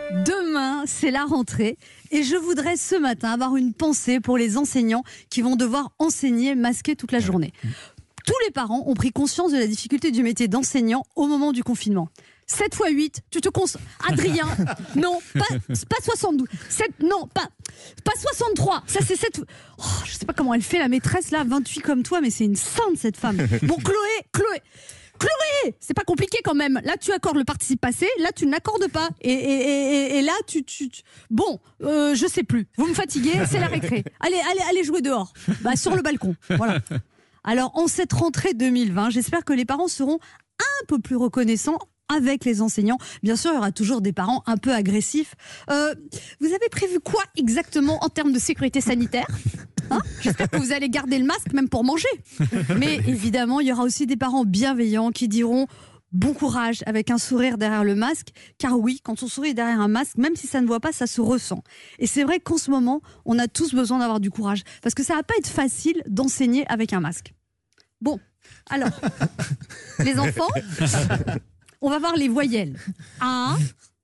Demain, c'est la rentrée et je voudrais ce matin avoir une pensée pour les enseignants qui vont devoir enseigner masqués toute la journée. Tous les parents ont pris conscience de la difficulté du métier d'enseignant au moment du confinement. 7 x 8, tu te concentres. Adrien, non, pas 72. 7, non, pas 63. Ça, c'est 7. Oh, je sais pas comment elle fait, la maîtresse, là, 28 comme toi, mais c'est une sainte, cette femme. Bon, Chloé, c'est pas compliqué quand même. Là, tu accordes le participe passé, là, tu ne l'accordes pas. Et là, Bon, je sais plus. Vous me fatiguez, c'est la récré. Allez jouer dehors. Sur le balcon. Voilà. Alors, en cette rentrée 2020, j'espère que les parents seront un peu plus reconnaissants avec les enseignants. Bien sûr, il y aura toujours des parents un peu agressifs. Vous avez prévu quoi exactement en termes de sécurité sanitaire ? J'espère que vous allez garder le masque même pour manger. Mais évidemment, il y aura aussi des parents bienveillants qui diront bon courage avec un sourire derrière le masque. Car oui, quand on sourit derrière un masque, même si ça ne voit pas, ça se ressent. Et c'est vrai qu'en ce moment, on a tous besoin d'avoir du courage. Parce que ça va pas être facile d'enseigner avec un masque. Bon, alors, les enfants, on va voir les voyelles. A,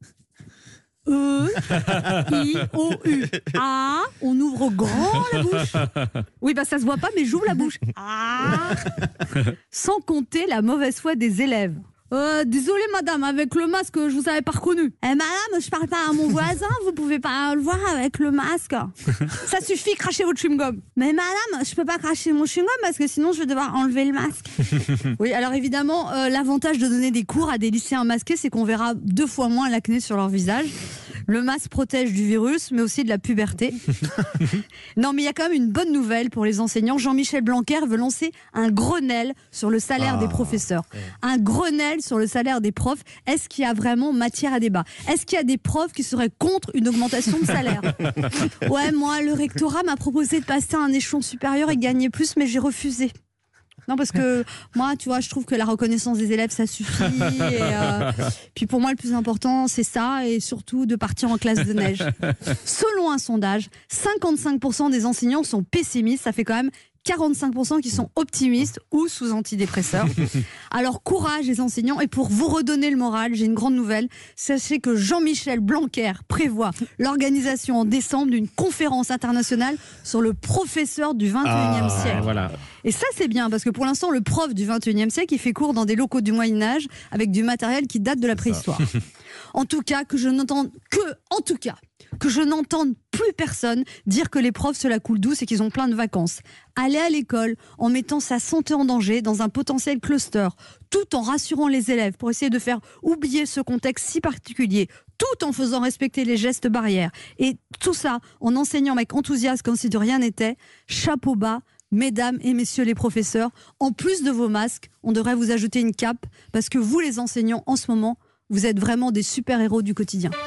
E, I, O, U. A, on ouvre grand la bouche. Oui, ça se voit pas, mais j'ouvre la bouche. A. Sans compter la mauvaise foi des élèves. Désolée madame, avec le masque, je vous avais pas reconnu. Madame, je parle pas à mon voisin, vous pouvez pas le voir avec le masque. Ça suffit, crachez votre chewing-gum. Mais madame, je peux pas cracher mon chewing-gum parce que sinon je vais devoir enlever le masque. Oui, alors évidemment, l'avantage de donner des cours à des lycéens masqués, c'est qu'on verra 2 fois moins l'acné sur leur visage. Le masque protège du virus, mais aussi de la puberté. Non, mais il y a quand même une bonne nouvelle pour les enseignants. Jean-Michel Blanquer veut lancer un Grenelle sur le salaire des professeurs. Un Grenelle sur le salaire des profs. Est-ce qu'il y a vraiment matière à débat ? Est-ce qu'il y a des profs qui seraient contre une augmentation de salaire ? Ouais, moi, le rectorat m'a proposé de passer à un échelon supérieur et gagner plus, mais j'ai refusé. Non, parce que moi, tu vois, je trouve que la reconnaissance des élèves, ça suffit. Puis pour moi, le plus important, c'est ça, et surtout de partir en classe de neige. Selon un sondage, 55% des enseignants sont pessimistes. Ça fait quand même 45% qui sont optimistes ou sous antidépresseurs. Alors courage les enseignants, et pour vous redonner le moral, j'ai une grande nouvelle. Sachez que Jean-Michel Blanquer prévoit l'organisation en décembre d'une conférence internationale sur le professeur du 21e siècle. Voilà. Et ça c'est bien, parce que pour l'instant le prof du 21e siècle il fait cours dans des locaux du Moyen-Âge avec du matériel qui date de la préhistoire. En tout cas, que je n'entende plus personne dire que les profs se la coulent douce et qu'ils ont plein de vacances. Aller à l'école en mettant sa santé en danger dans un potentiel cluster, tout en rassurant les élèves pour essayer de faire oublier ce contexte si particulier, tout en faisant respecter les gestes barrières. Et tout ça en enseignant avec enthousiasme comme si de rien n'était. Chapeau bas, mesdames et messieurs les professeurs. En plus de vos masques, on devrait vous ajouter une cape, parce que vous les enseignants en ce moment, vous êtes vraiment des super-héros du quotidien.